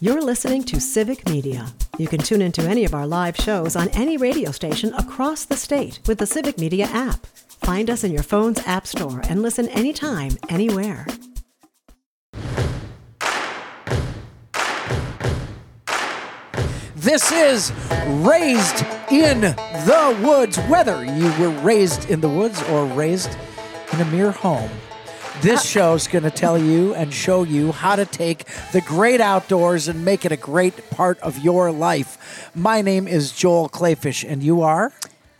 You're listening to Civic Media. You can tune into any of our live shows on any radio station across the state with the Civic Media app. Find us in your phone's app store and listen anytime, anywhere. This is Raised in the Woods. Whether you were raised in the woods or raised in a mere home, this show's going to tell you and show you how to take the great outdoors and make it a great part of your life. My name is Joel Clayfish, and you are?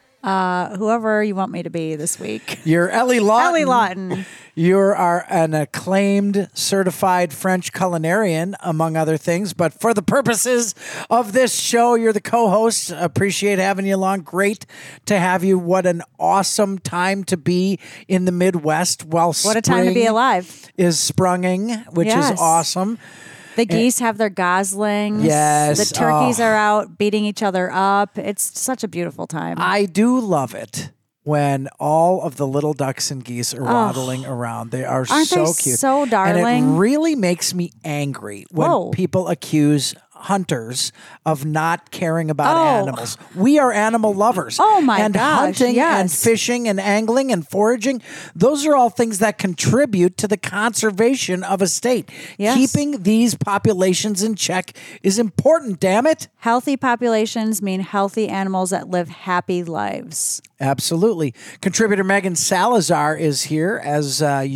Whoever you want me to be this week. You're Ellie Lawton. Ellie Lawton. You are an acclaimed certified French culinarian, among other things. But for the purposes of this show, you're the co-host. Appreciate having you along. Great to have you. What an awesome time to be in the Midwest. While what a time to be alive. Is sprunging, which is awesome. The geese have their goslings. Yes. The turkeys are out beating each other up. It's such a beautiful time. I do love it when all of the little ducks and geese are waddling around. They are Aren't so they cute. so darling? And it really makes me angry when people accuse hunters of not caring about animals. We are animal lovers. Oh my and gosh, hunting yes. and fishing and angling and foraging, those are all things that contribute to the conservation of a state. Yes. Keeping these populations in check is important, damn it. Healthy populations mean healthy animals that live happy lives. Absolutely. Contributor Megan Salazar is here as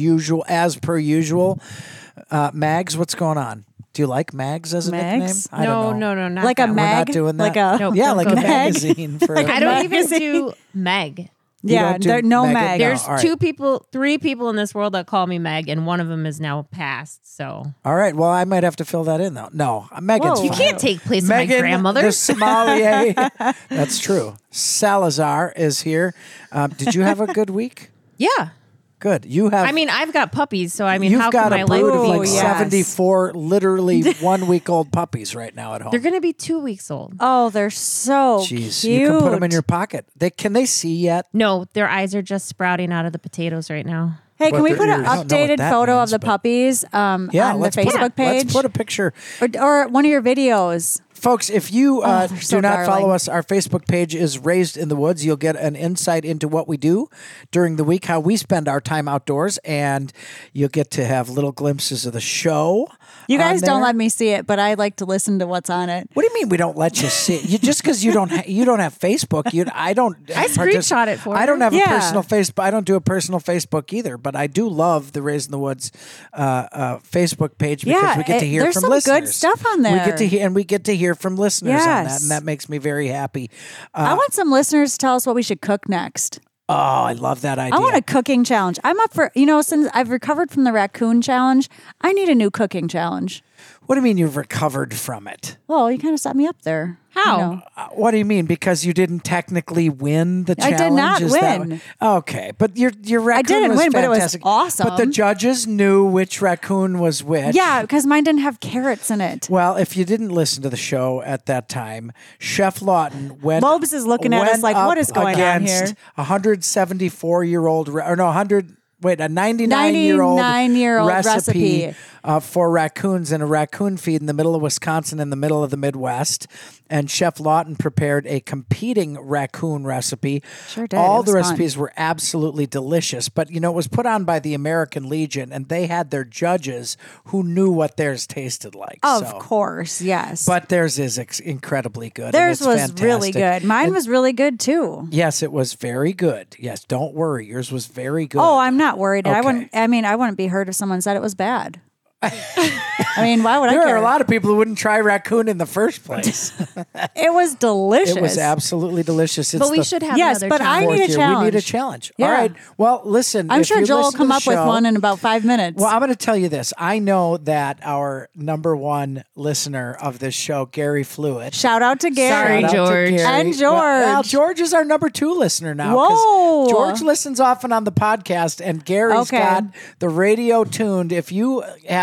per usual. Mags, what's going on? Do you like Mags as a nickname? Mags? No, not like that. a mag? We're not doing that. Like a Nope, yeah, don't like go a there. magazine. For I don't even do Meg. You Yeah, don't do there no Megan? mag. No. There's all right. three people in this world that call me Meg, and one of them is now passed. So All right. Well, I might have to fill that in, though. No, Megan's Whoa. you fine. can't take place of Megan, my grandmother. the sommelier. That's true. Salazar is here. Did you have a good week? Yeah. Good. You have. I mean, I've got puppies, so I mean, you've how got can my a life brood of be? like yes. 74, literally 1 week old puppies right now at home. They're going to be 2 weeks old. Oh, they're so Jeez, cute. you can put them in your pocket. Can they see yet? No, their eyes are just sprouting out of the potatoes right now. Hey, can But we they're- put an I don't know what updated that photo means, of the but- puppies on the Facebook page? Let's put a picture. Or one of your videos. Folks, if you they're do so not darling. follow us, our Facebook page is Raised in the Woods. You'll get an insight into what we do during the week, how we spend our time outdoors, and you'll get to have little glimpses of the show. You guys on don't there. let me see it, but I like to listen to what's on it. What do you mean we don't let you see it? Just because you don't have Facebook, I don't. I screenshot it for I don't her. have a Yeah. personal Facebook. I don't do a personal Facebook either, but I do love the Raised in the Woods Facebook page because Yeah, we get to hear there's from some listeners. good stuff on We there. get to hear, and we get to hear from listeners on that, Yes. and that makes me very happy. I want some listeners to tell us what we should cook next. Oh, I love that idea. I want a cooking challenge. I'm up for, since I've recovered from the raccoon challenge, I need a new cooking challenge. What do you mean you've recovered from it? Well, you kind of set me up there. How? What do you mean? Because you didn't technically win the I challenge? did not Is that win. okay, but your raccoon didn't was win, but it was fantastic. awesome. But the judges knew which raccoon was which. Yeah, because mine didn't have carrots in it. Well, if you didn't listen to the show at that time, Chef Lawton went. Mobes is looking at us went like, up what is going on against here? A 174-year-old, or no, 99-year-old 99-year-old recipe. For raccoons in a raccoon feed in the middle of Wisconsin, in the middle of the Midwest. And Chef Lawton prepared a competing raccoon recipe. Sure did. All It the was fun. recipes were absolutely delicious, but it was put on by the American Legion, and they had their judges who knew what theirs tasted like. Of so. course, yes. But theirs is incredibly good. and theirs it's was fantastic. really good. Mine was really good too. Yes, it was very good. Yes, don't worry. Yours was very good. Oh, I'm not worried. Okay. I wouldn't be hurt if someone said it was bad. I mean, why would I There care? are a lot of people who wouldn't try raccoon in the first place. It was delicious. It was absolutely delicious. It's But we the should have Yes, another but I challenge. need a fourth year. challenge. We need a challenge. Yeah. All right. Well, listen. I'm if sure you Joel will listen to come the up with show- one in about 5 minutes. Well, I'm going to tell you this. I know that our number one listener of this show, Gary Fluid. Shout out to Gary. Sorry, Shout out to George. Gary. And Well, George. George is our number 2 listener now. 'cause Whoa. George listens often on the podcast, and Gary's Okay. got the radio tuned. If you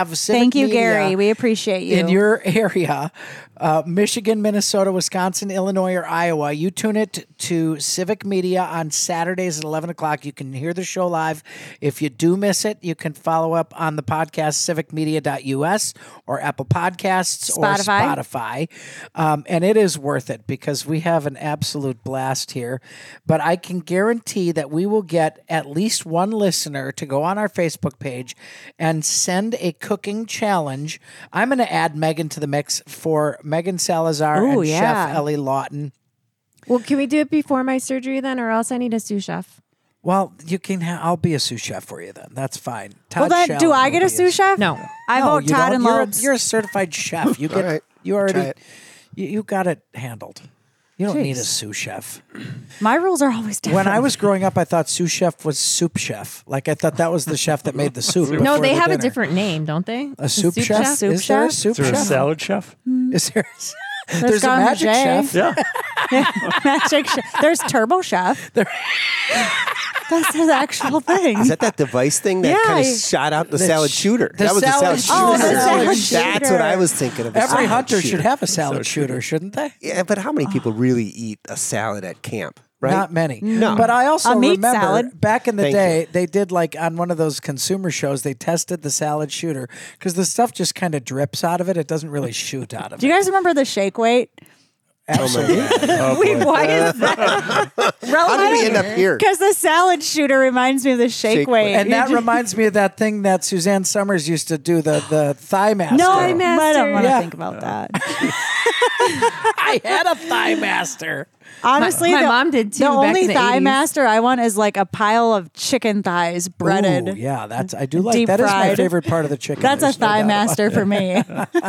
have Civic Thank you, Media Gary. We appreciate you. in your area, Michigan, Minnesota, Wisconsin, Illinois, or Iowa, you tune it to Civic Media on Saturdays at 11 o'clock. You can hear the show live. If you do miss it, you can follow up on the podcast, civicmedia.us or Apple Podcasts or Spotify. And it is worth it because we have an absolute blast here. But I can guarantee that we will get at least one listener to go on our Facebook page and send a cooking challenge. I'm going to add Megan to the mix for Megan Salazar and Chef Ellie Lawton. Well, can we do it before my surgery then, or else I need a sous chef? Well, you can. I'll be a sous chef for you then. That's fine. Well, Todd then, do Shallon I will get a be sous chef? No. I No, vote you Todd don't. and You're a- Lobes. You're a certified chef. You All get. right. You Try already. it. You got it handled. You don't need a Jeez. sous chef. My rules are always different. When I was growing up, I thought sous chef was soup chef. Like I thought that was the chef that made the soup. No, before they the have a dinner. different name, don't they? A soup chef? Soup Is there a chef? soup Is there a chef? salad chef? Is there? There's a Garmin magic J. chef. Yeah. Magic chef. There's Turbo Chef. That's his actual thing. Is that device thing that Yeah, kind I- of shot out the The salad sh- shooter? the That was the salad salad shooter. shooter. Oh, the salad That's shooter. what I was thinking of. the Every salad hunter should shooter. have a salad shooter, shouldn't they? Yeah, but how many people really eat a salad at camp? Right? Not many. No. But I also A meat remember salad. back in the Thank day, you. they did like on one of those consumer shows, they tested the salad shooter because the stuff just kind of drips out of it. It doesn't really shoot out of Do it. you guys remember the shake weight? Absolutely. Wait, why is that? How did we end up here? Because the salad shooter reminds me of the shake Shake weight. weight. And that reminds me of that thing that Suzanne Summers used to do, the thigh master. no, I Master. don't want to Yeah. think about that. I had a thigh master. Honestly, My the, mom did too The back only in the thigh 80s. master I want is like a pile of chicken thighs breaded. Ooh, yeah, I do like Deep that. Is my fried. favorite part of the chicken. That's a There's no thigh doubt about master for me.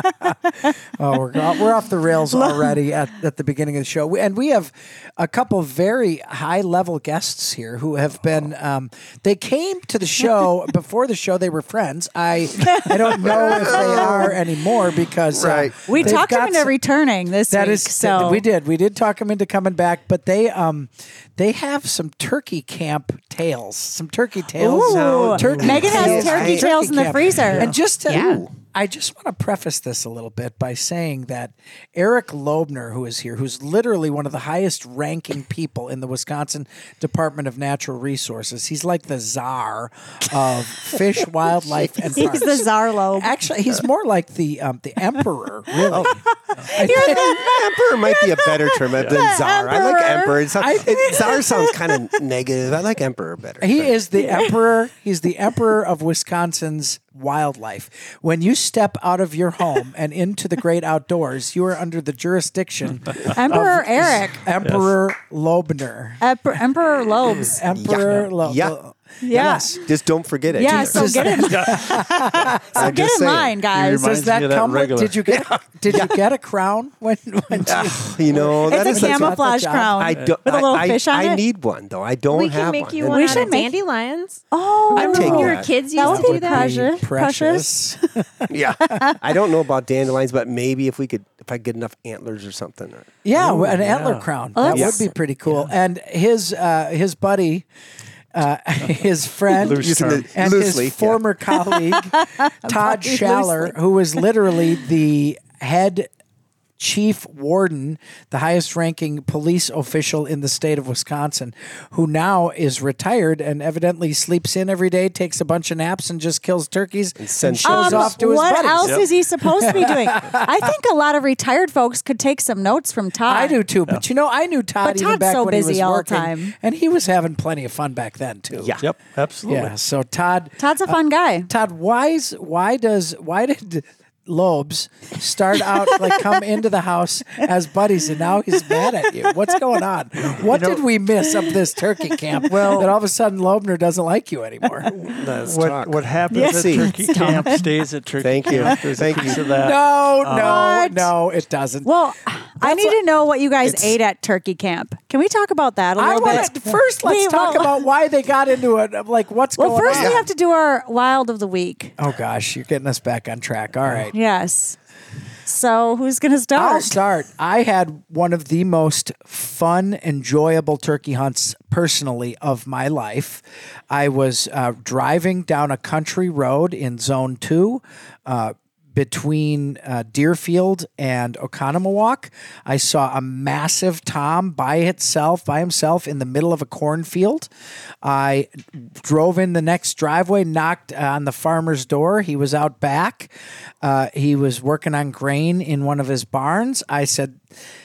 Oh, we're off the rails already at the beginning of the show. And we have a couple very high-level guests here who have been, they came to the show, before the show they were friends. I don't know if they are anymore because Right. We they've talked him got into some- returning this That week. is, so we did talk them into coming back, but they have some turkey camp tales, some turkey tales. Ooh. Turkey Megan has tales. turkey tails in the camp. freezer. And just to, Yeah. I just want to preface this a little bit by saying that Eric Loebner, who is here, who's literally one of the highest ranking people in the Wisconsin Department of Natural Resources, he's like the czar of fish, wildlife, and he's parks. the Zarlobe. Actually, he's more like the emperor, really. Emperor might be a better term than czar. I like Emperor. emperor. Czar sounds kind of negative. I like emperor better. He is the emperor. He's the emperor of Wisconsin's wildlife. When you step out of your home and into the great outdoors, you are under the jurisdiction Emperor Eric. Emperor Loebner. Emperor Lobes. Emperor Yeah. Loebner. Yeah. Just don't forget it. Yeah, so get in, so I'm get just in saying. line, guys. He reminds Does that me of that come with, regular. did you get a crown when You know, that It's is a a camouflage job. crown I don't, with a little I, fish on I it. need one though. I don't We have can make one. you And one We out should of make- dandelions. Oh, I'm taking When your that. kids That used would to be do that. precious. precious? Yeah, I don't know about dandelions, but maybe if I get enough antlers or something. Yeah, an antler crown. Oh, that that's- would be pretty cool. And his buddy, his friend, Loose Using term. the- and loosely, his former colleague, Todd Schaller, who was literally the head chief warden, the highest ranking police official in the state of Wisconsin, who now is retired and evidently sleeps in every day, takes a bunch of naps, and just kills turkeys and sends shows off to his what buddies. else is he supposed to be doing? I think a lot of retired folks could take some notes from Todd. I do too, but I knew Todd But even Todd's back so when he busy was all the working, time. and he was having plenty of fun back then too. Yeah. Yep, absolutely. Yeah. So Todd, Todd's a fun guy. Todd, why did Lobes start out like come into the house as buddies and now he's mad at you? What's going on? What did we miss of this turkey camp? Well, that all of a sudden Loebner doesn't like you anymore. Let's talk. What happens Yes. at See. turkey camp stays at turkey Thank you. camp. There's Thank a piece you. of that. No, it doesn't. Well, I need to know what you guys ate at turkey camp. Can we talk about that a I little want bit? to first let's talk about why they got into it. Like what's Well, going first on. we have to do our wild of the week. Oh gosh, you're getting us back on track. All right. Yes. So who's going to start? I'll start. I had one of the most fun, enjoyable turkey hunts personally of my life. I was driving down a country road in Zone 2 between Deerfield and Oconomowoc. I saw a massive tom by himself in the middle of a cornfield. I drove in the next driveway, knocked on the farmer's door. He was out back. He was working on grain in one of his barns. I said,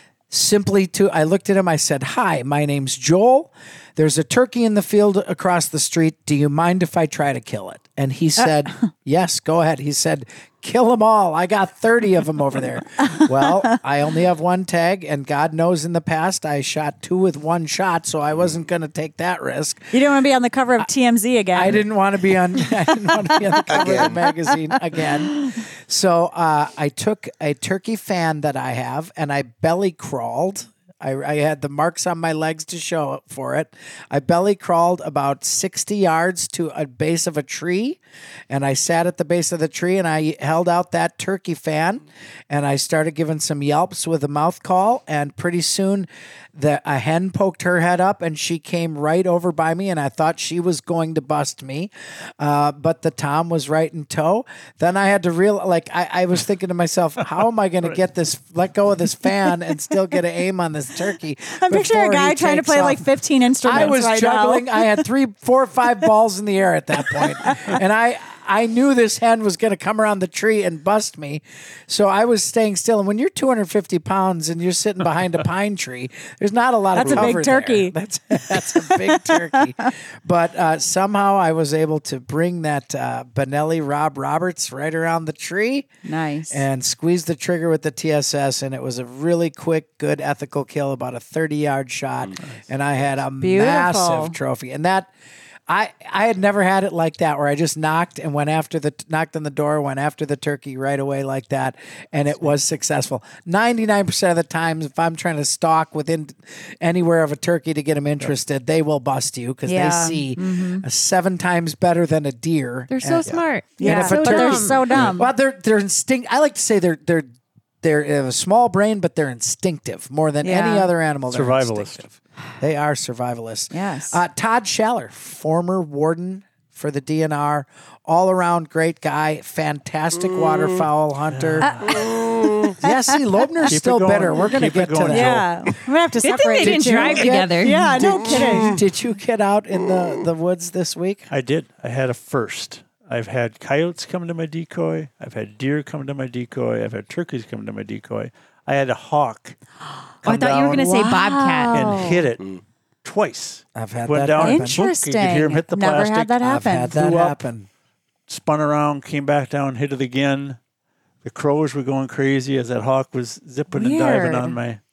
I looked at him, I said, "Hi, my name's Joel. There's a turkey in the field across the street. Do you mind if I try to kill it?" And he said, "Yes, go ahead." He said, "Kill them all. I got 30 of them over there." Well, I only have one tag, and God knows in the past I shot 2 with 1 shot, so I wasn't going to take that risk. You didn't want to be on the cover of TMZ again. I didn't want to be on the cover of the magazine again. So I took a turkey fan that I have, and I belly crawled. I had the marks on my legs to show for it. I belly crawled about 60 yards to a base of a tree, and I sat at the base of the tree, and I held out that turkey fan, and I started giving some yelps with a mouth call, and pretty soon a hen poked her head up, and she came right over by me, and I thought she was going to bust me, but the tom was right in tow. Then I had to I was thinking to myself, how am I going to let go of this fan and still get an aim on this turkey? I'm picturing a guy trying to play off. like 15 instruments. I was juggling. Now. I had 3, 4, 5 balls in the air at that point, and I knew this hen was going to come around the tree and bust me, so I was staying still. And when you're 250 pounds and you're sitting behind a pine tree, there's not a lot of cover. That's a big turkey. That's a big turkey. But somehow I was able to bring that Benelli Rob Roberts right around the tree. Nice. And squeeze the trigger with the TSS, and it was a really quick, good, ethical kill, about a 30-yard shot. Nice. And I had a massive trophy. And that... I had never had it like that, where I just knocked on the door, went after the turkey right away like that, and it was successful. 99% of the times, if I'm trying to stalk within anywhere of a turkey to get them interested, they will bust you because they see 7 times better than a deer. They're so smart. Yeah, but they're so dumb. Well, they're instinct. I like to say they have a small brain, but they're instinctive more than any other animal. Survivalist. They are survivalists. Yes. Todd Schaller, former warden for the DNR, all around great guy, fantastic waterfowl hunter. Yeah, see, Loebner's still bitter. We're going to get to that. Yeah. We're going to have to Good thing separate they didn't the two. drive together. Yeah, no kidding. Did you get out in the woods this week? I did. I had a first. I've had coyotes come to my decoy. I've had deer come to my decoy. I've had turkeys come to my decoy. I had a hawk I thought you were going to say bobcat. and hit it twice. I've had Went that down happen. and boom, Interesting. you could hear him hit the Never plastic. had that I've happen. had that Flew up. happen. Spun around, came back down, hit it again. The crows were going crazy as that hawk was zipping and diving on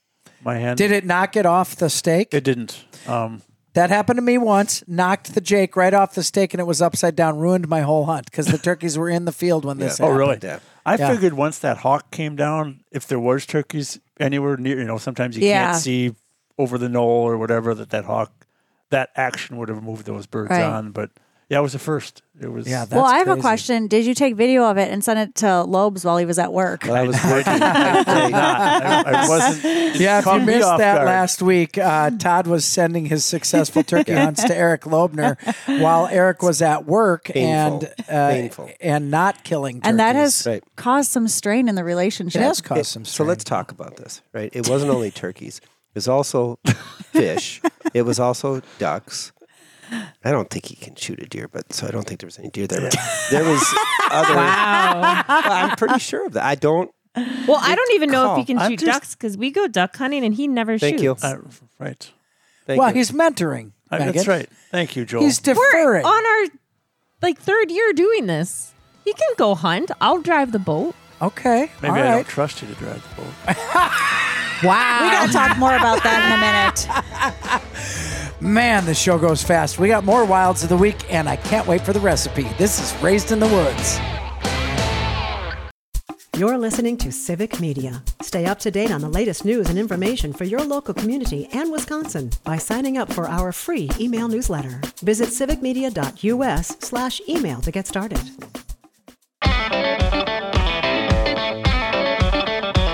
my hen. Did it knock it off the stake? It didn't. That happened to me once. Knocked the Jake right off the stake, and it was upside down. Ruined my whole hunt because the turkeys were in the field when this Oh, happened. really? Yeah. I figured once that hawk came down, if there was turkeys anywhere near, sometimes you can't see over the knoll or whatever, that action would have moved those birds on. But yeah, it was the first. It was. Yeah, that's Well, I have crazy. a question. Did you take video of it and send it to Lobes while he was at work? Well, I was working. I wasn't. Yeah, if caught you me missed off that guard. last week, Todd was sending his successful turkey hunts to Eric Loebner while Eric was at work Painful. and not killing turkeys. And that has Right. caused some strain in the relationship. It has caused some So strain. let's talk about this, right? It wasn't only turkeys. It was also fish. It was also ducks. I don't think he can shoot a deer, so I don't think there was any deer there. There was other. Wow. Well, I'm pretty sure of that. I don't. Well, I don't even know if he can I'm shoot just- ducks because we go duck hunting and he never Thank shoots. you. Right. Thank well, you. he's mentoring. That's Megan. right. Thank you, Joel. He's We're deferring. on our 3rd year doing this. He can go hunt. I'll drive the boat. Okay. Maybe all I right. don't trust you to drive the boat. Wow. We got to talk more about that in a minute. Man, the show goes fast. We got more Wilds of the Week, and I can't wait for the recipe. This is Raised in the Woods. You're listening to Civic Media. Stay up to date on the latest news and information for your local community and Wisconsin by signing up for our free email newsletter. Visit civicmedia.us/email to get started.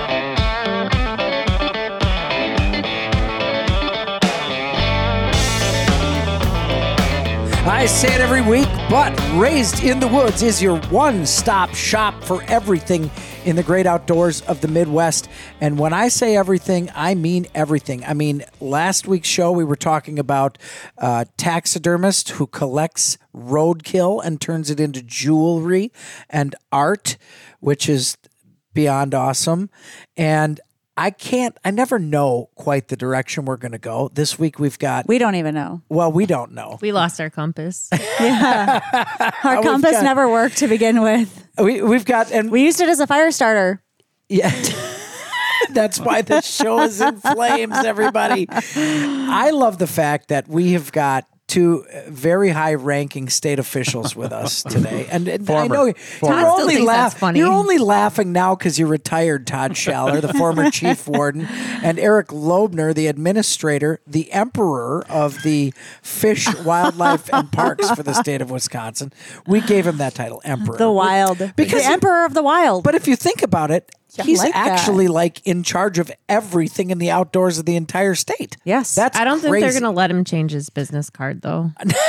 I say it every week, but Raised in the Woods is your one-stop shop for everything in the great outdoors of the Midwest. And when I say everything, I mean everything. I mean, last week's show, we were talking about a taxidermist who collects roadkill and turns it into jewelry and art, which is beyond awesome. And I never know quite the direction we're going to go. This week we don't even know. Well, we don't know. We lost our compass. Our compass never worked to begin with. We used it as a fire starter. Yeah. That's why the show is in flames, everybody. I love the fact that we have got two very high-ranking state officials with us today, and I know you're only laughing now because you're retired. Todd Schaller, the former chief warden, and Eric Loebner, the administrator, the emperor of the fish, wildlife, and parks for the state of Wisconsin. We gave him that title, emperor, because the emperor of the wild. But if you think about it, he's actually like in charge of everything in the outdoors of the entire state. Yes. I don't think they're going to let him change his business card, though.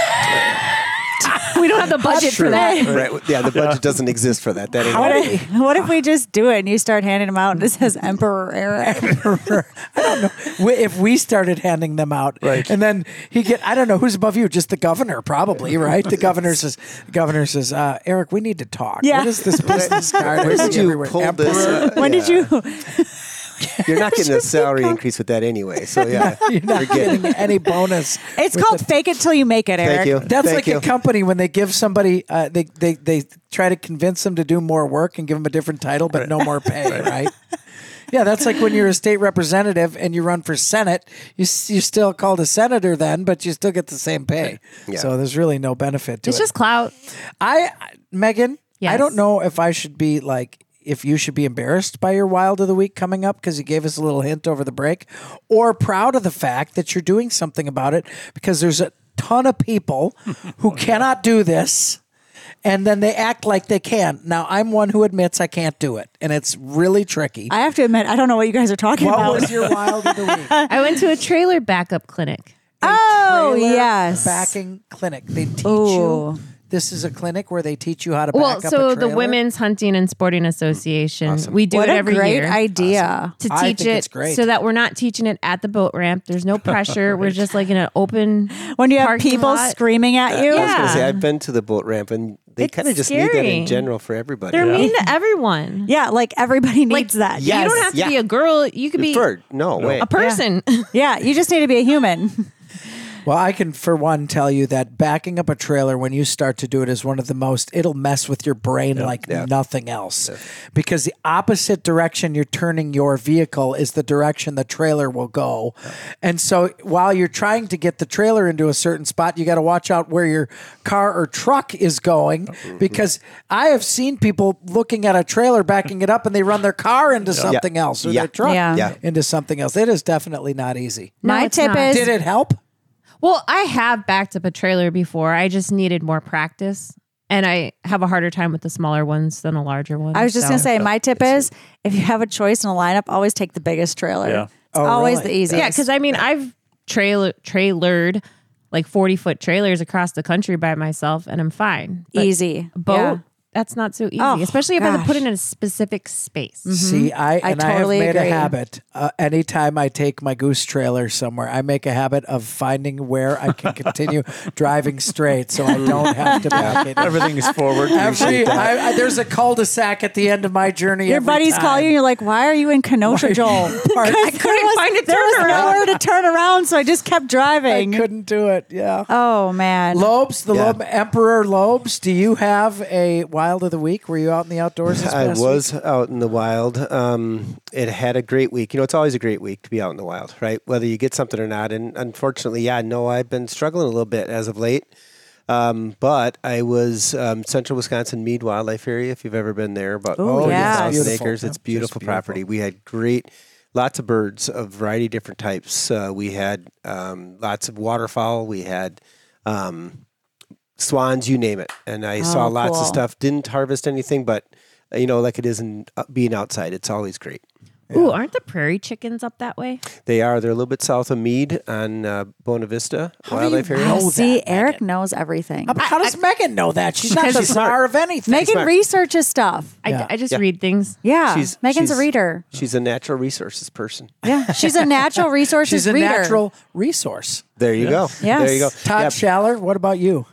We don't have the budget for that. Right. Yeah, the budget doesn't exist for that. What if we just do it and you start handing them out and it says Emperor Eric? I don't know. If we started handing them out, right. And then I don't know, who's above you? Just the governor, probably, right? The governor says, Eric, we need to talk. Yeah. What is this business card? Where did you pull this? When did you... You're not getting a salary increase with that anyway. So yeah, you're not getting any bonus. It's called fake it till you make it, Eric. Thank you. That's a company when they give somebody, they try to convince them to do more work and give them a different title, but no more pay, right? Yeah, that's like when you're a state representative and you run for Senate. You're still called a senator then, but you still get the same pay. Yeah. So there's really no benefit to it. It's just clout. Megan, yes. I don't know if I should be if you should be embarrassed by your Wild of the Week coming up because you gave us a little hint over the break, or proud of the fact that you're doing something about it, because there's a ton of people who cannot do this and then they act like they can. Now, I'm one who admits I can't do it, and it's really tricky. I have to admit, I don't know what you guys are talking about. What was your Wild of the Week? I went to a trailer backup clinic. Yes. Backing clinic. They teach you. This is a clinic where they teach you how to back up a so trailer? the Women's Hunting and Sporting Association, Awesome. we do it every year. What a great idea. To I teach think it it's great. so that we're not teaching it at the boat ramp. There's no pressure. We're just like in an open when you have parking people lot. screaming at you. I was going to say, I've been to the boat ramp, and they kind of just need that in general for everybody. They're mean to everyone. Yeah, like everybody needs that. Yes. You don't have to be a girl. You could be No way. a person. Yeah, you just need to be a human. Well, I can, for one, tell you that backing up a trailer when you start to do it is one of the most, it'll mess with your brain like nothing else. Yeah. Because the opposite direction you're turning your vehicle is the direction the trailer will go. Yeah. And so while you're trying to get the trailer into a certain spot, you got to watch out where your car or truck is going. Mm-hmm. Because I have seen people looking at a trailer, backing it up, and they run their car into something else, or their truck into something else. It is definitely not easy. My tip is... Did it help? Well, I have backed up a trailer before. I just needed more practice. And I have a harder time with the smaller ones than a larger one. I was just going to say, my tip is, if you have a choice in a lineup, always take the biggest trailer. Yeah. It's always the easiest. Yeah, because I mean, I've trailered like 40-foot trailers across the country by myself, and I'm fine. But easy. Boat, that's not so easy, especially if I have to put it in a specific space. Mm-hmm. See, I totally have made agree. a habit. Anytime I take my goose trailer somewhere, I make a habit of finding where I can continue driving straight, so I don't have to back it. Everything is forward. There's a cul-de-sac at the end of my journey. Your buddies call you, and you're like, "Why are you in Kenosha, Joel?" I couldn't find a There was nowhere to turn around, so I just kept driving. I couldn't do it. Yeah. Oh man. Lobes, Emperor Lobes. Do you have a Wild of the Week? Were you out in the outdoors this past week? I was out in the wild. It had a great week. You know, it's always a great week to be out in the wild, right? Whether you get something or not. And unfortunately, I've been struggling a little bit as of late. But I was Central Wisconsin Mead Wildlife Area, if you've ever been there. About 1,000 acres. It's beautiful property. We had lots of birds of a variety of different types. We had lots of waterfowl. We had swans, you name it. And I saw lots of stuff. Didn't harvest anything, but, like it is in being outside. It's always great. Ooh, aren't the prairie chickens up that way? They are. They're a little bit south of Meade on Buena Vista Wildlife Area. know See, that, Eric Megan? knows everything. How does Megan know that? She's not the She's smart. czar of anything. Megan smart. researches stuff. I just read things. Yeah, She's- Megan's a she's- reader. She's a natural resources person. Yeah, she's a natural resources She's a reader. natural resource. There you go. Yes. There you go. Todd Yeah, Schaller, what about you?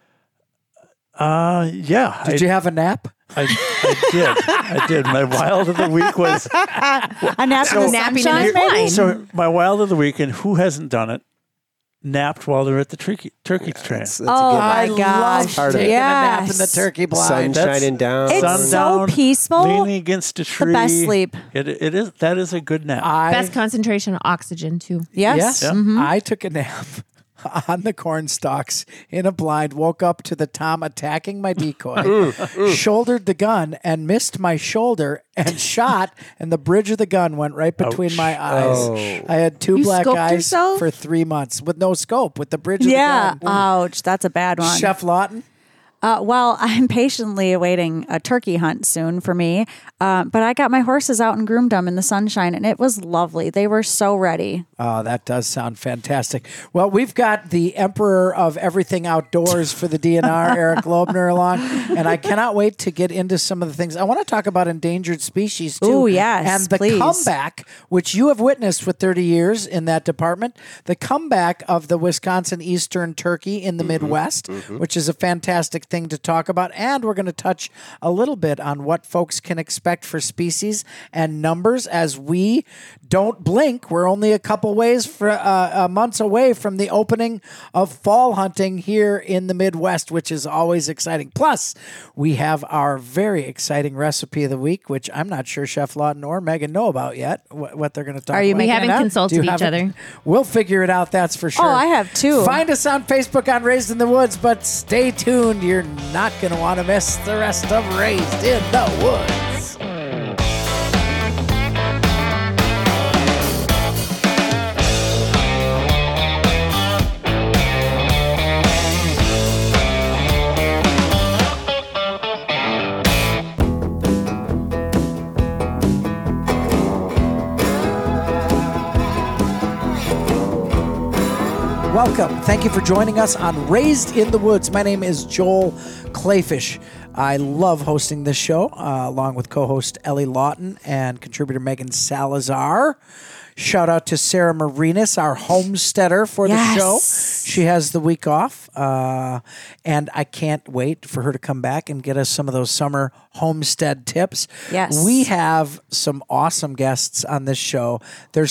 Yeah. Did you have a nap? I did. I did. My wild of the week was A nap in the napping in sunshine, his maybe? wine. so my wild of the week, and who hasn't done it? Napped while they're at the turkey train. that's a Oh good my I gosh! love Part of it. taking a nap in Yes. the turkey sun blind. shining down. It's Sun so down, peaceful. leaning against a tree. best sleep. It is. That is a good nap. Best concentration of oxygen, too. Yes. Yes, Mhm. I took a nap on the corn stalks in a blind, woke up to the Tom attacking my decoy, shouldered the gun and missed my shoulder and shot, and the bridge of the gun went right between Ouch. my eyes. Oh. I had two You black scoped eyes yourself? for 3 months with no scope, with the bridge of Yeah. the gun. Ouch. That's a bad one. Chef Lawton? Well, I'm patiently awaiting a turkey hunt soon for me. But I got my horses out and groomed them in the sunshine, and it was lovely. They were so ready. Oh, that does sound fantastic. Well, we've got the emperor of everything outdoors for the DNR, Eric Loebner, along, and I cannot wait to get into some of the things. I want to talk about endangered species, too. Ooh, yes, and the please. comeback, which you have witnessed for 30 years in that department, the comeback of the Wisconsin Eastern turkey in the Midwest, which is a fantastic thing to talk about. And we're going to touch a little bit on what folks can expect for species and numbers as we don't blink. We're only a couple months away from the opening of fall hunting here in the Midwest, which is always exciting. Plus, we have our very exciting recipe of the week, which I'm not sure Chef Lawton or Megan know about yet, what they're going to talk Are you about. We making haven't it up? Do consulted you each have it? other. We'll figure it out, that's for sure. Oh, I have two. Find us on Facebook on Raised in the Woods, but stay tuned. You're not going to want to miss the rest of Raised in the Woods. Welcome. Thank you for joining us on Raised in the Woods. My name is Joel Clayfish. I love hosting this show along with co-host Ellie Lawton and contributor Megan Salazar. Shout out to Sarah Marinas, our homesteader for the Yes. show. She has the week off, and I can't wait for her to come back and get us some of those summer homestead tips. Yes. We have some awesome guests on this show. They're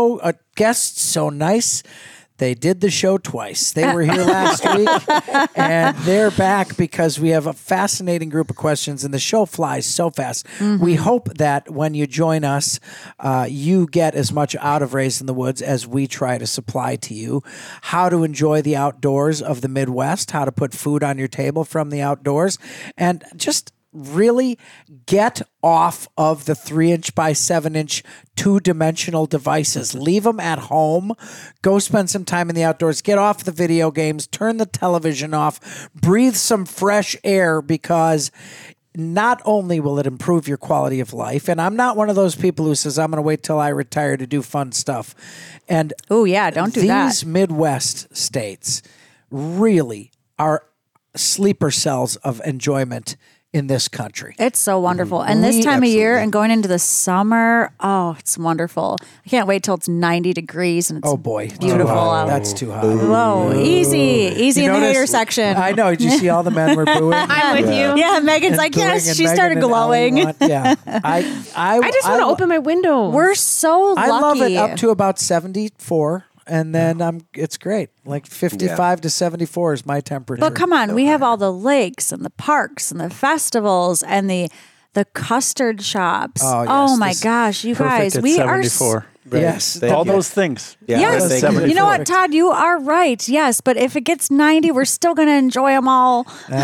guests so nice. They did the show twice. They were here last week, and they're back because we have a fascinating group of questions, and the show flies so fast. We hope that when you join us, you get as much out of Raised in the Woods as we try to supply to you. How to enjoy the outdoors of the Midwest, how to put food on your table from the outdoors, and just really get off of the 3-inch by 7-inch two-dimensional devices. Leave them at home. Go spend some time in the outdoors. Get off the video games. Turn the television off. Breathe some fresh air, because not only will it improve your quality of life, and I'm not one of those people who says I'm going to wait till I retire to do fun stuff. And Oh, yeah, don't do that. these Midwest states really are sleeper cells of enjoyment in this country. It's so wonderful. And this time of year and going into the summer, oh, it's wonderful. I can't wait till it's 90 degrees and it's Oh boy, beautiful Too hot. out. That's too hot. Whoa, easy You in the notice- hater section. I know. Did you see all the men were booing? I'm with you. Yeah, Megan's like, Booing, yes, and she Megan started and Ellie glowing. Yeah, I I just want to open my window. We're so lucky. I love it up to about 74, and then it's great. Like 55 to 74 is my temperature. But come on, we have all the lakes and the parks and the festivals and the custard shops. Oh, yes, Oh my this- gosh, you Perfect guys, at we are 74. Right. Yes, Thank All you. those things. Yeah, Yes, thank you. you know what, Todd, you are right. Yes, but if it gets 90, we're still going to enjoy them all.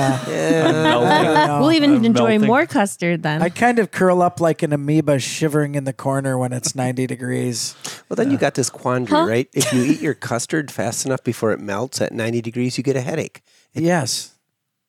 We'll even I'm enjoy melting. more custard then. I kind of curl up like an amoeba shivering in the corner when it's 90 degrees. Well, then you got this quandary, right? If you eat your custard fast enough before it melts at 90 degrees, you get a headache. Yes.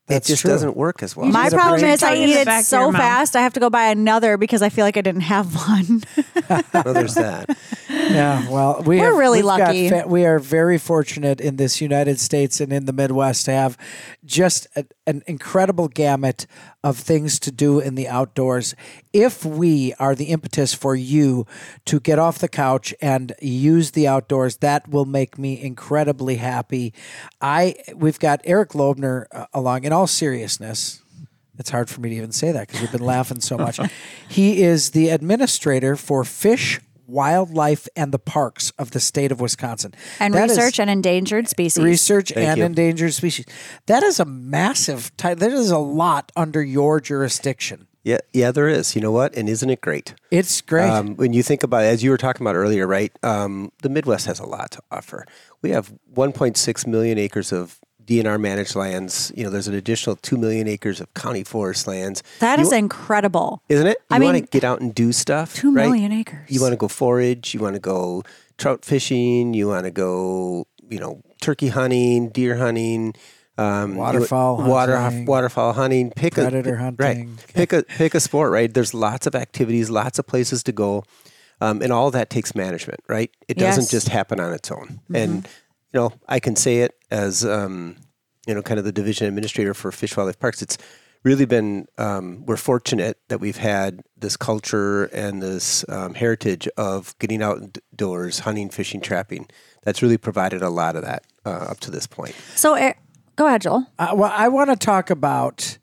That's it just true. doesn't work as well. My It's a problem brain is I tuck in eat the it back of so your mouth. fast I have to go buy another because I feel like I didn't have one. Well, there's that. Yeah, well, We're really we've got lucky. we are very fortunate in this United States and in the Midwest to have just an incredible gamut of things to do in the outdoors. If we are the impetus for you to get off the couch and use the outdoors, that will make me incredibly happy. We've got Eric Loebner along. In all seriousness, it's hard for me to even say that because we've been laughing so much. He is the administrator for Fish, Wildlife, and the Parks of the state of Wisconsin. And That is research and endangered species. research and you. endangered species. That is a massive that is a lot under your jurisdiction. Yeah, there is. You know what? And isn't it great? It's great. When you think about it, as you were talking about earlier, right? The Midwest has a lot to offer. We have 1.6 million acres of DNR managed lands. There's an additional 2 million acres of county forest lands. That is incredible. Isn't it? I You want mean, to get out and do stuff. 2 right? million acres. You want to go forage. You want to go trout fishing. You want to go, turkey hunting, deer hunting, Waterfowl hunting. waterfowl hunting. Predator hunting. Right. Pick a sport. Right. There's lots of activities, lots of places to go, and all that takes management. Right. It doesn't Yes. just happen on its own. And I can say it as kind of the division administrator for Fish, Wildlife, Parks. It's really been we're fortunate that we've had this culture and this heritage of getting outdoors, hunting, fishing, trapping. That's really provided a lot of that up to this point. So go ahead, Joel. Well, I want to talk about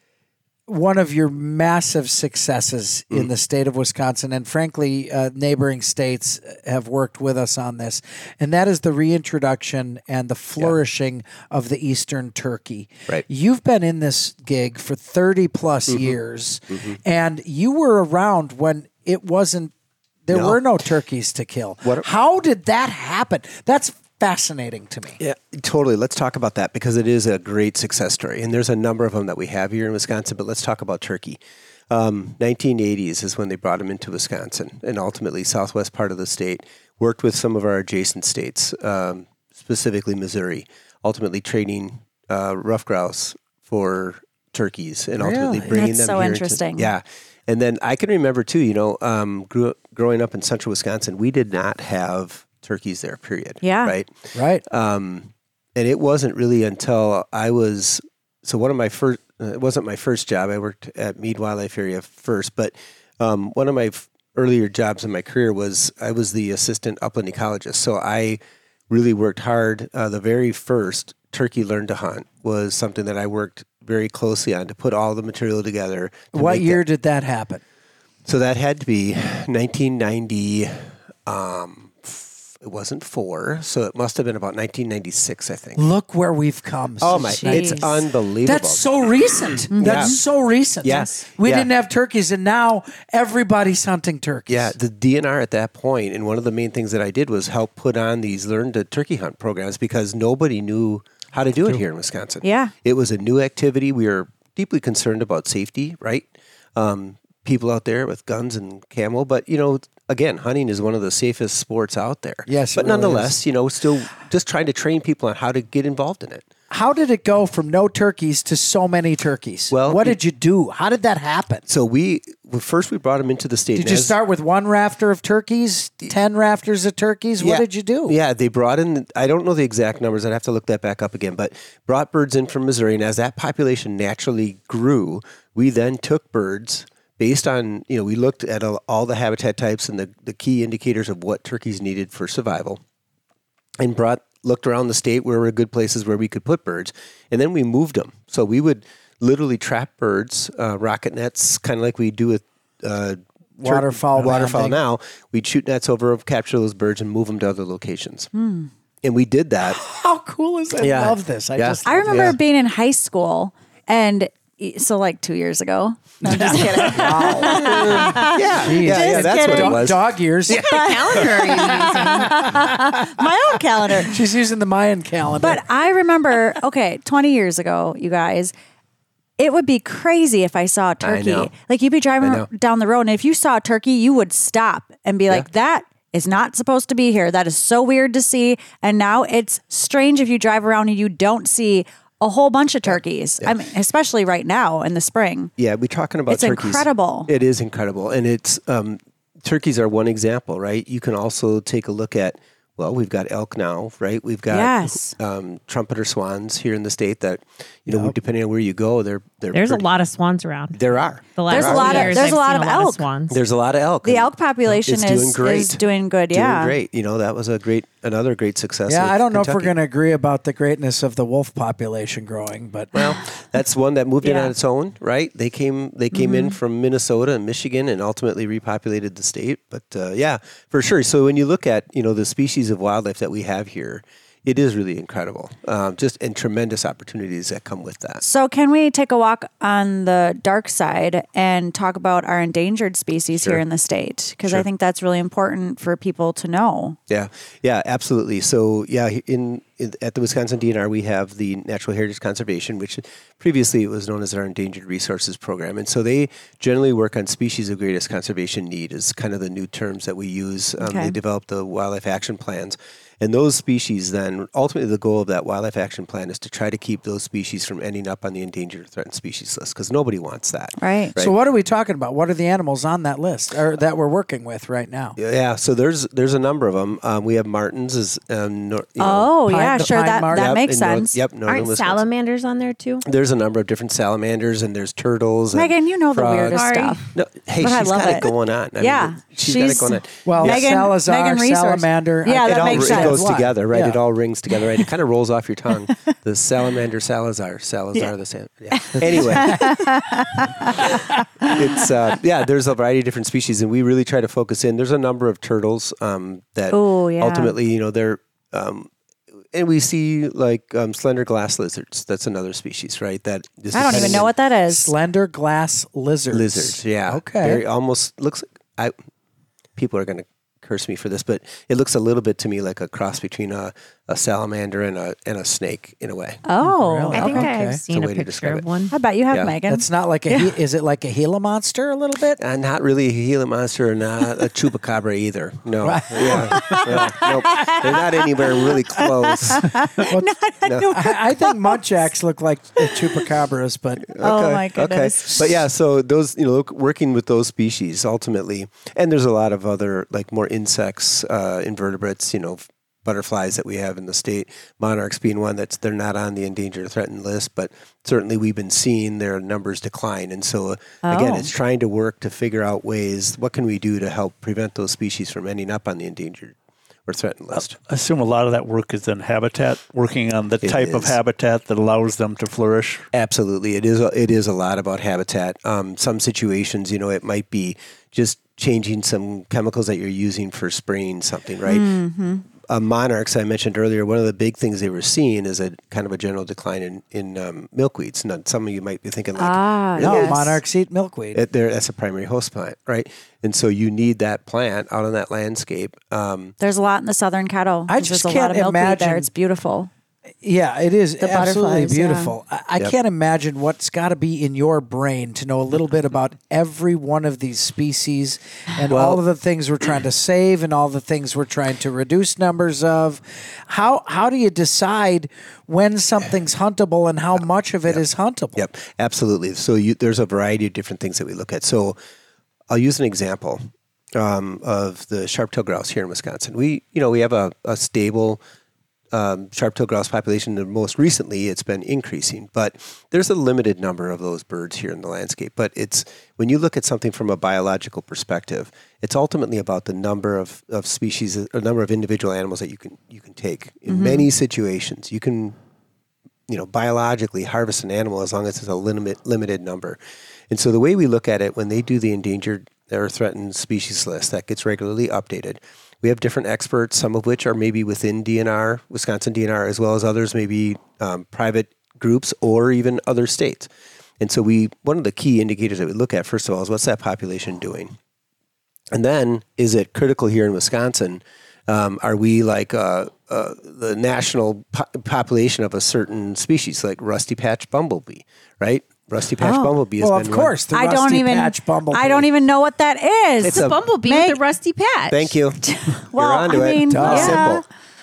one of your massive successes in the state of Wisconsin, and frankly, neighboring states have worked with us on this, and that is the reintroduction and the flourishing of the Eastern turkey. Right. You've been in this gig for 30 plus years, and you were around when it wasn't, there No. were no turkeys to kill. How did that happen? That's fascinating to me. Yeah, totally. Let's talk about that because it is a great success story. And there's a number of them that we have here in Wisconsin, but let's talk about turkey. 1980s is when they brought them into Wisconsin and ultimately southwest part of the state, worked with some of our adjacent states, specifically Missouri, ultimately trading rough grouse for turkeys and ultimately Really? bringing That's them so here. interesting. Yeah. And then I can remember too, growing up in central Wisconsin, we did not have turkeys there, period. Yeah. Right. Right. And it wasn't really until I was, one of my first, it wasn't my first job. I worked at Meade Wildlife Area first, but one of my earlier jobs in my career was I was the assistant upland ecologist. So I really worked hard. The very first turkey learn to hunt was something that I worked very closely on to put all the material together. What year did that happen? So that had to be 1990. It wasn't 4, so it must have been about 1996, I think. Look where we've come. Oh my! Jeez. It's unbelievable. That's so recent. That's Yeah. so recent. Yes. We Yeah. didn't have turkeys, and now everybody's hunting turkeys. Yeah, the DNR at that point, and one of the main things that I did was help put on these learn to turkey hunt programs because nobody knew how to do it here in Wisconsin. Yeah. It was a new activity. We were deeply concerned about safety, right? People out there with guns and camo, but again, hunting is one of the safest sports out there. Yes, but it really nonetheless, still just trying to train people on how to get involved in it. How did it go from no turkeys to so many turkeys? Well, what did you do? How did that happen? So first we brought them into the state. Did and you as- start with one rafter of turkeys, 10 rafters of turkeys? What Yeah. did you do? Yeah, they brought in, I don't know the exact numbers, I'd have to look that back up again, but brought birds in from Missouri. And as that population naturally grew, we then took birds based on, we looked at all the habitat types and the key indicators of what turkeys needed for survival and looked around the state where were good places where we could put birds. And then we moved them. So we would literally trap birds, rocket nets, kind of like we do with Waterfowl landing. now. We'd shoot nets over, capture those birds, and move them to other locations. And we did that. How cool is that? I Yeah. love this. Yeah. I remember Yeah. being in high school, and so like 2 years ago. No, I'm just kidding. Yeah, that's what it kidding. was. Dog years. Calendar are you using? My own calendar. She's using the Mayan calendar. But I remember, 20 years ago, you guys, it would be crazy if I saw a turkey. know. Like you'd be I driving know. down the road, and if you saw a turkey, you would stop and be like, that is not supposed to be here. That is so weird to see. And now it's strange if you drive around and you don't see a whole bunch of turkeys. I mean, especially right now in the spring. Yeah, we're talking about It's turkeys. incredible. It is incredible. And it's turkeys are one example, right? You can also take a look at, well, we've got elk now, right? We've got Yes. trumpeter swans here in the state that, depending on where you go, There's a lot of swans around. There are. The last There's a few lot of- years, there's a I've lot seen of a lot elk. swans. There's a lot of elk. The and elk population it's doing great. is doing good. Yeah. Doing great. That was another great success. Yeah, with I don't know if Kentucky. we're going to agree about the greatness of the wolf population growing, but Well, that's one that moved in Yeah. on its own, right? They came in from Minnesota and Michigan and ultimately repopulated the state. But yeah, for sure. So when you look at the species of wildlife that we have here, it is really incredible. And tremendous opportunities that come with that. So can we take a walk on the dark side and talk about our endangered species here in the state? Because I think that's really important for people to know. Yeah, absolutely. So yeah, at the Wisconsin DNR, we have the Natural Heritage Conservation, which previously it was known as our Endangered Resources Program. And so they generally work on species of greatest conservation need is kind of the new terms that we use. They develop the wildlife action plans. And those species then, ultimately the goal of that wildlife action plan is to try to keep those species from ending up on the endangered or threatened species list because nobody wants that. Right. So what are we talking about? What are the animals on that list or that we're working with right now? Yeah, so there's a number of them. We have martens as pine- Yeah, the sure. pine That marten. that makes in sense. northern Aren't Wisconsin. salamanders on there too? There's a number of different salamanders and there's turtles. Megan, and you know the frogs. weirdest Sorry. stuff. No, hey, But I she's love got it it. going on. I Yeah, mean, she's got it she's- going on. Well, Megan- Salazar, Megan Resource. salamander. Yeah, I that think makes It sense. goes one. together, right? Yeah. It all rings together, right? It kind of rolls off your tongue. The salamander, Salazar, the same. Yeah. Anyway, it's there's a variety of different species, and we really try to focus in. There's a number of turtles that ultimately, they're. And we see like slender glass lizards. That's another species, right? That is I don't even know what that is. Slender glass lizards. Lizards, yeah. Okay. Very almost looks like people are going to curse me for this, but it looks a little bit to me like a cross between a salamander and a snake in a way. Oh, Really? I think Okay. I've seen It's a a way to picture describe of it. one. I bet you have, Yeah. Megan. That's not like is it like a Gila monster a little bit? Not really a Gila monster or not a chupacabra either. No. Nope. They're not anywhere really close. I think muntjacs look like chupacabras, but Oh, my goodness. But yeah, so those, working with those species ultimately, and there's a lot of other like more insects, invertebrates, butterflies that we have in the state, monarchs being one they're not on the endangered or threatened list, but certainly we've been seeing their numbers decline. And so again, it's trying to work to figure out ways, what can we do to help prevent those species from ending up on the endangered or threatened list? I assume a lot of that work is in habitat, working on the type of is. habitat that allows them to flourish. Absolutely. It is a lot about habitat. Some situations, it might be just changing some chemicals that you're using for spraying something, right? Mm-hmm. Monarchs, I mentioned earlier, one of the big things they were seeing is a kind of a general decline in milkweeds. Now, some of you might be thinking like, no, yes. monarchs eat milkweed. that's a primary host plant, right? And so you need that plant out on that landscape. There's a lot in the Southern Caddo. I There's just a lot can't of milkweed imagine- there. It's beautiful. Yeah, it is The absolutely butterflies, yeah. beautiful. I can't imagine what's got to be in your brain to know a little bit about every one of these species and all of the things we're trying to save and all the things we're trying to reduce numbers of. How do you decide when something's huntable and how much of it is huntable? Yep, absolutely. So there's a variety of different things that we look at. So I'll use an example of the sharp-tailed grouse here in Wisconsin. We have a stable sharp-tailed grouse population. And most recently, it's been increasing, but there's a limited number of those birds here in the landscape. But it's when you look at something from a biological perspective, it's ultimately about the number of species, or number of individual animals that you can take. In many situations, you can biologically harvest an animal as long as it's a limited number. And so the way we look at it, when they do the endangered or threatened species list that gets regularly updated, we have different experts, some of which are maybe within DNR, Wisconsin DNR, as well as others maybe private groups or even other states. And so one of the key indicators that we look at, first of all, is what's that population doing? And then, is it critical here in Wisconsin? Are we like the national population of a certain species, like rusty patch bumblebee, right? Rusty patch bumblebee has Well, been of course, the rusty patch bumblebee. I don't even know what that is. It's It's a bumblebee with a rusty patch. Thank you. Well, You're onto I it. mean, It's yeah. simple.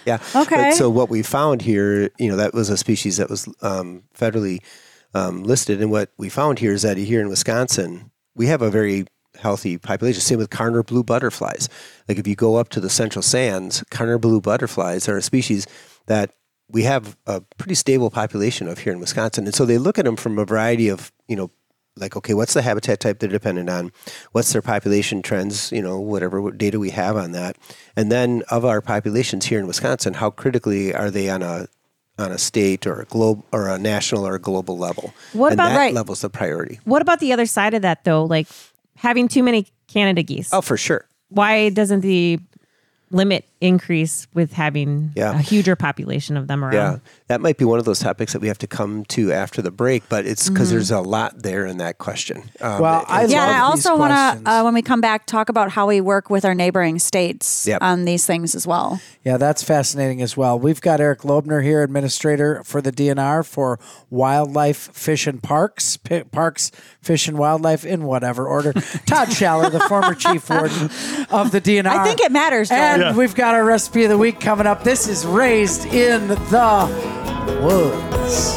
Yeah. Okay. But so what we found here, that was a species that was federally listed. And what we found here is that here in Wisconsin, we have a very healthy population. Same with Karner blue butterflies. Like if you go up to the Central Sands, Karner blue butterflies are a species that we have a pretty stable population of here in Wisconsin. And so they look at them from a variety of, like, okay, what's the habitat type they're dependent on? What's their population trends? Whatever data we have on that. And then of our populations here in Wisconsin, how critically are they on a state or a globe or a national or a global level? What about that level's the priority? What about the other side of that though? Like having too many Canada geese. Oh, for sure. Why doesn't the limit increase with having a huger population of them around? Yeah, that might be one of those topics that we have to come to after the break, but it's because there's a lot there in that question. I also want to, when we come back, talk about how we work with our neighboring states on these things as well. Yeah, that's fascinating as well. We've got Eric Loebner here, administrator for the DNR for Wildlife, Fish and Parks, Parks, Fish and Wildlife in whatever order. Todd Schaller, the former chief warden of the DNR. I think it matters, Joel. And we've got our recipe of the week coming up. This is Raised in the Woods.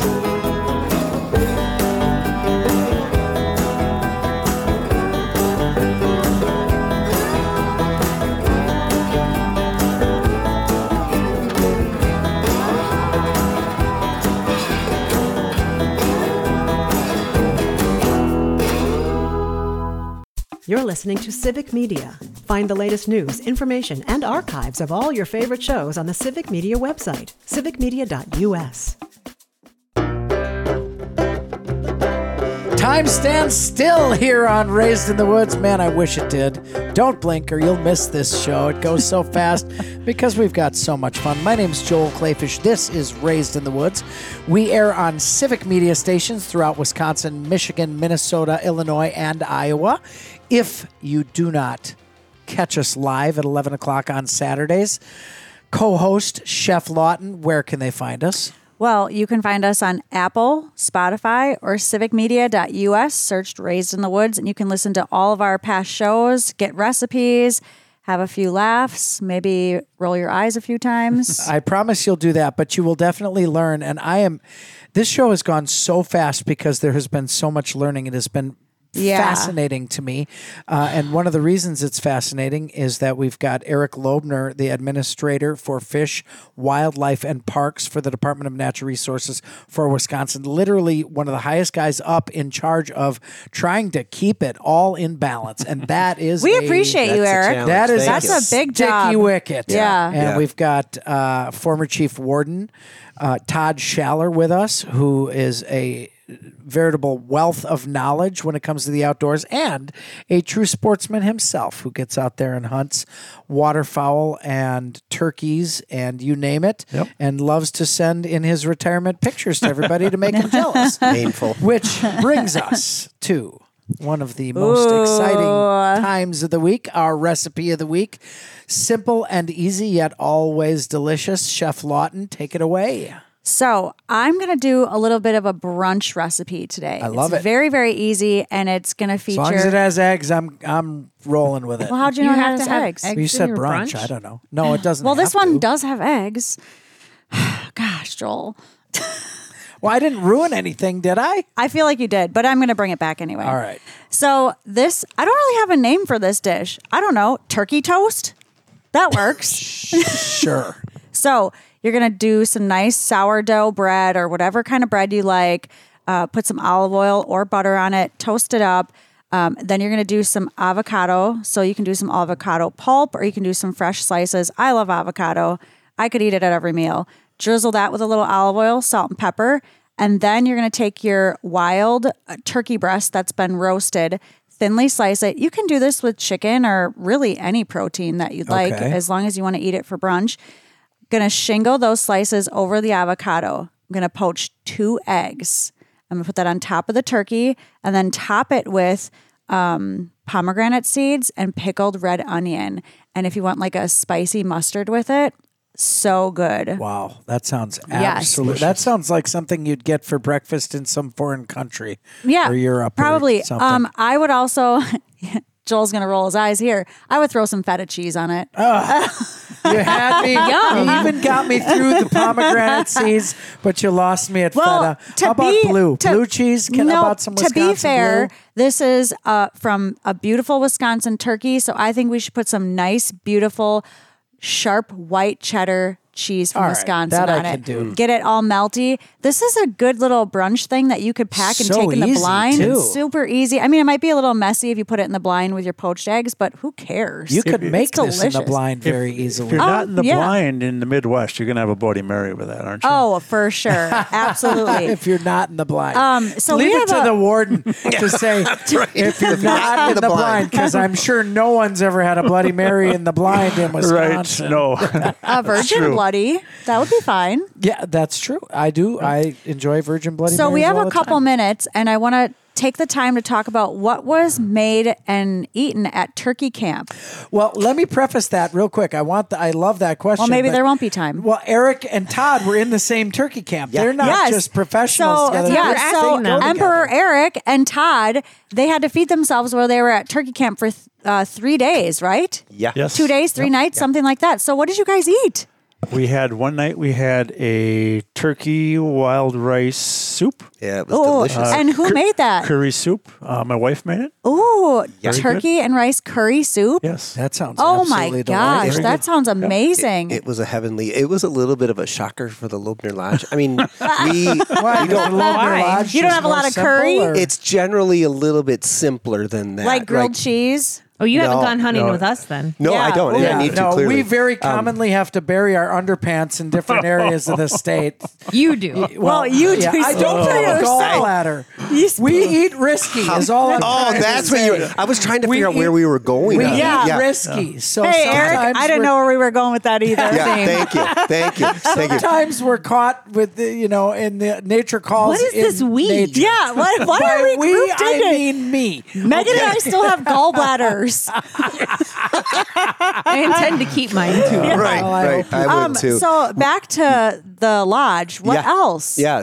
You're listening to Civic Media. Find the latest news, information, and archives of all your favorite shows on the Civic Media website, civicmedia.us. Time stands still here on Raised in the Woods. Man, I wish it did. Don't blink or you'll miss this show. It goes so fast because we've got so much fun. My name's Joel Clayfish. This is Raised in the Woods. We air on Civic Media stations throughout Wisconsin, Michigan, Minnesota, Illinois, and Iowa. If you do not catch us live at 11 o'clock on Saturdays, co-host Chef Lawton, where can they find us? Well, you can find us on Apple, Spotify, or civicmedia.us. Search Raised in the Woods, and you can listen to all of our past shows, get recipes, have a few laughs, maybe roll your eyes a few times. I promise you'll do that, but you will definitely learn. And this show has gone so fast because there has been so much learning. It has been fascinating to me. And one of the reasons it's fascinating is that we've got Eric Loebner, the administrator for Fish, Wildlife, and Parks for the Department of Natural Resources for Wisconsin. Literally one of the highest guys up in charge of trying to keep it all in balance. And that is we appreciate you, Eric. That's a big job. Sticky wicket. Yeah. And we've got former Chief Warden Todd Schaller with us, who is a veritable wealth of knowledge when it comes to the outdoors, and a true sportsman himself who gets out there and hunts waterfowl and turkeys and you name it, and loves to send in his retirement pictures to everybody to make him jealous. Painful. Which brings us to one of the most exciting times of the week, our recipe of the week. Simple and easy, yet always delicious. Chef Lawton, take it away. So I'm going to do a little bit of a brunch recipe today. I love it. Very, very easy, and it's going to feature... As long as it has eggs, I'm rolling with it. Well, how'd you know it has eggs? You said brunch. I don't know. No, it doesn't. Well, this one does have eggs. Gosh, Joel. Well, I didn't ruin anything, did I? I feel like you did, but I'm going to bring it back anyway. All right. So I don't really have a name for this dish. I don't know. Turkey toast? That works. Sure. So you're going to do some nice sourdough bread or whatever kind of bread you like. Put some olive oil or butter on it. Toast it up. Then you're going to do some avocado. So you can do some avocado pulp or you can do some fresh slices. I love avocado. I could eat it at every meal. Drizzle that with a little olive oil, salt and pepper. And then you're going to take your wild turkey breast that's been roasted, thinly slice it. You can do this with chicken or really any protein that you'd like, as long as you want to eat it for brunch. Going to shingle those slices over the avocado. I'm going to poach 2 eggs. I'm going to put that on top of the turkey and then top it with pomegranate seeds and pickled red onion. And if you want like a spicy mustard with it, so good. Wow, that sounds absolutely. That sounds like something you'd get for breakfast in some foreign country. Yeah, or Europe. probably. Or something. I would also. Joel's going to roll his eyes here. I would throw some feta cheese on it. You had me. You even got me through the pomegranate seeds, but you lost me at feta. How about blue? Blue cheese? How about some Wisconsin to be fair, blue? this is from a beautiful Wisconsin turkey, so I think we should put some nice, beautiful, sharp white cheddar cheese from All right, Wisconsin that I on can it. do. Get it all melty. This is a good little brunch thing that you could pack and So take in the easy, blind. too. It's super easy. I mean, it might be a little messy if you put it in the blind with your poached eggs, but who cares? You could make It's this in the delicious. blind very If easily. you're not in the yeah. blind in the Midwest, you're going to have a Bloody Mary with that, aren't you? Oh, for sure. Absolutely. If you're not in the blind. So Leave we it have to a- the warden to say if you're not in the blind, because I'm sure no one's ever had a Bloody Mary in the blind in Wisconsin. Right. No. a virgin true. bloody. That would be fine. Yeah, that's true. I do. I enjoy Virgin Bloody So we Marys have all a the couple time. minutes, and I want to take the time to talk about what was made and eaten at turkey camp. Well, let me preface that real quick. I love that question. Well, maybe but- there won't be time. Well, Eric and Todd were in the same turkey camp. They're not Yes. just professionals So, together. yeah, They so go together. Emperor Eric and Todd, they had to feed themselves while they were at turkey camp for 3 days, right? Yeah. Yes. 2 days, 3 nights, something like that. So what did you guys eat? We had one night, we had a turkey wild rice soup. Yeah, it was delicious. And who made that? Curry soup. My wife made it. Ooh, Very turkey and rice curry soup. Yes. That sounds Oh my absolutely gosh, delightful. that sounds amazing. It was a heavenly. It was a little bit of a shocker for the Lobner Lodge. I mean, Why? Does the Lobner Lodge You don't just have a more lot of simple, curry? or- it's generally a little bit simpler than that. like grilled cheese. Oh, you haven't No, gone hunting no. with us then? No, I Yeah. don't. And I need to no, clearly. we very commonly have to bury our underpants in different areas of the state. You do. Well, you do I don't speak for have a yourself. gallbladder. You We eat risky. Is all I'm Oh, trying to that's what say. you. I was trying to We figure out where eat- we were going. We on eat that. risky. So Hey, Eric, sometimes I didn't we're- know where we were going with that either. Yeah, thank you, thank you. Sometimes we're caught with the, in the nature calls. What is in this we? nature. Yeah, why By are we grouped I in it? mean me. Megan and I still have gallbladders. I intend to keep mine too. Right, Well, I right. hope I would too. So back to the lodge. What Yeah. else? Yeah.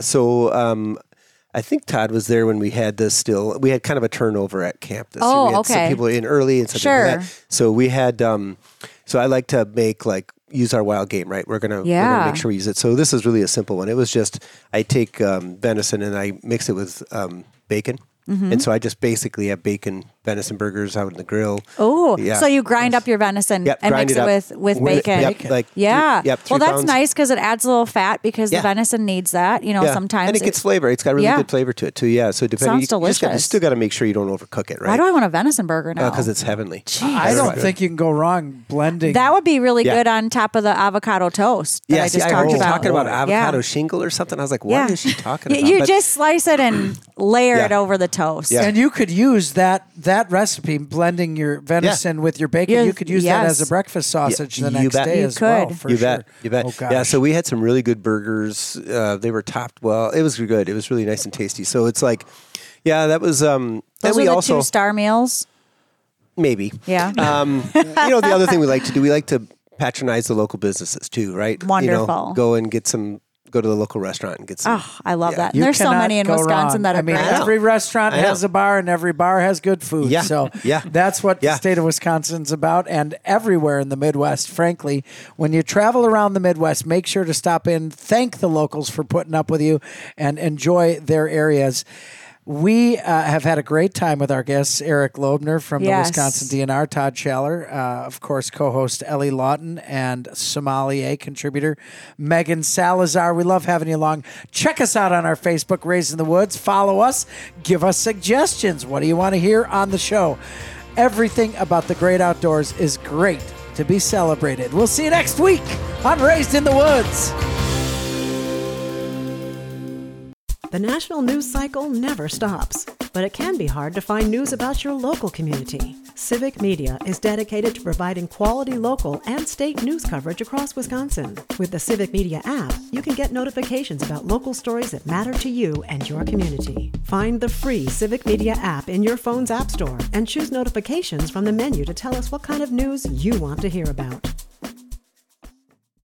So I think Todd was there when we had this still. We had kind of a turnover at camp this year. Oh, We had some okay. people in early and something Sure. like that. So we had, so I like to make use our wild game, right? We're gonna make sure we use it. So this is really a simple one. It was just, I take venison and I mix it with bacon. Mm-hmm. And so I just basically have bacon venison burgers out in the grill. Oh, Yeah. so you grind up your venison Yep, and grind mix it it up. with bacon. Yep, like Yeah. three Well, that's pounds. nice because it adds a little fat because Yeah. the venison needs that. Yeah. Sometimes and it gets flavor. It's got really Yeah. good flavor to it too. Yeah. So depending, Sounds you delicious. still got to make sure you don't overcook it, right? Why do I want a venison burger now? Because it's heavenly. I don't think you can go wrong blending. That would be really Yeah. good on top of the avocado toast that I see, just I talked heard you about. talking about avocado Yeah. shingle or something. I was like, what Yeah. is she talking You- about? You But- just slice it and layer Yeah. it over the toast. Yeah. And you could use that recipe, blending your venison with your bacon. You could use that as a breakfast sausage the you next bet. day You as well. could. For you sure. bet. You bet. Oh, Yeah. gosh. So we had some really good burgers. They were topped well. It was good. It was really nice and tasty. So it's like, yeah, that was. Those then are we the also 2-star meals. maybe. Yeah. The other thing we like to do, we like to patronize the local businesses too, right? Wonderful. Go and go to the local restaurant and get some. Oh, I love that. And You there's so cannot many in go Wisconsin wrong. that are I mean, great. every restaurant I know. has a bar, and every bar has good food. Yeah. So Yeah. that's what the Yeah. state of Wisconsin's about, and everywhere in the Midwest. Frankly, when you travel around the Midwest, make sure to stop in, thank the locals for putting up with you, and enjoy their areas. We have had a great time with our guests, Eric Lobner from Yes. the Wisconsin DNR, Todd Schaller, of course, co-host Ellie Lawton, and sommelier contributor Megan Salazar. We love having you along. Check us out on our Facebook, Raised in the Woods. Follow us. Give us suggestions. What do you want to hear on the show? Everything about the great outdoors is great to be celebrated. We'll see you next week on Raised in the Woods. The national news cycle never stops, but it can be hard to find news about your local community. Civic Media is dedicated to providing quality local and state news coverage across Wisconsin. With the Civic Media app, you can get notifications about local stories that matter to you and your community. Find the free Civic Media app in your phone's app store and choose notifications from the menu to tell us what kind of news you want to hear about.